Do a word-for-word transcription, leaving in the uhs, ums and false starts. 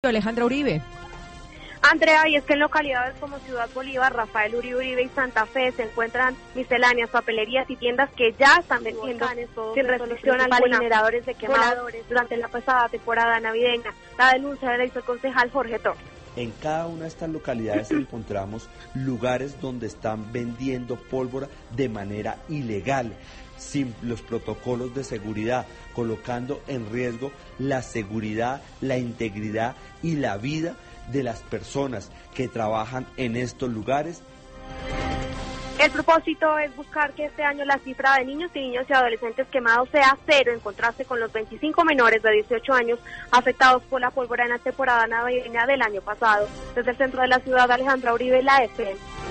Alejandra Uribe. Andrea, y es que en localidades como Ciudad Bolívar, Rafael Uribe Uribe y Santa Fe se encuentran misceláneas, papelerías y tiendas que ya están vendiendo sin restricción alguna generadores de quemadores durante la pasada temporada navideña. La denuncia la hizo el concejal Jorge Torres. En cada una de estas localidades encontramos lugares donde están vendiendo pólvora de manera ilegal, sin los protocolos de seguridad, colocando en riesgo la seguridad, la integridad y la vida de las personas que trabajan en estos lugares. El propósito es buscar que este año la cifra de niños y niños y adolescentes quemados sea cero, en contraste con los veinticinco menores de dieciocho años afectados por la pólvora en la temporada navideña del año pasado. Desde el centro de la ciudad, Alejandra Uribe, la F M.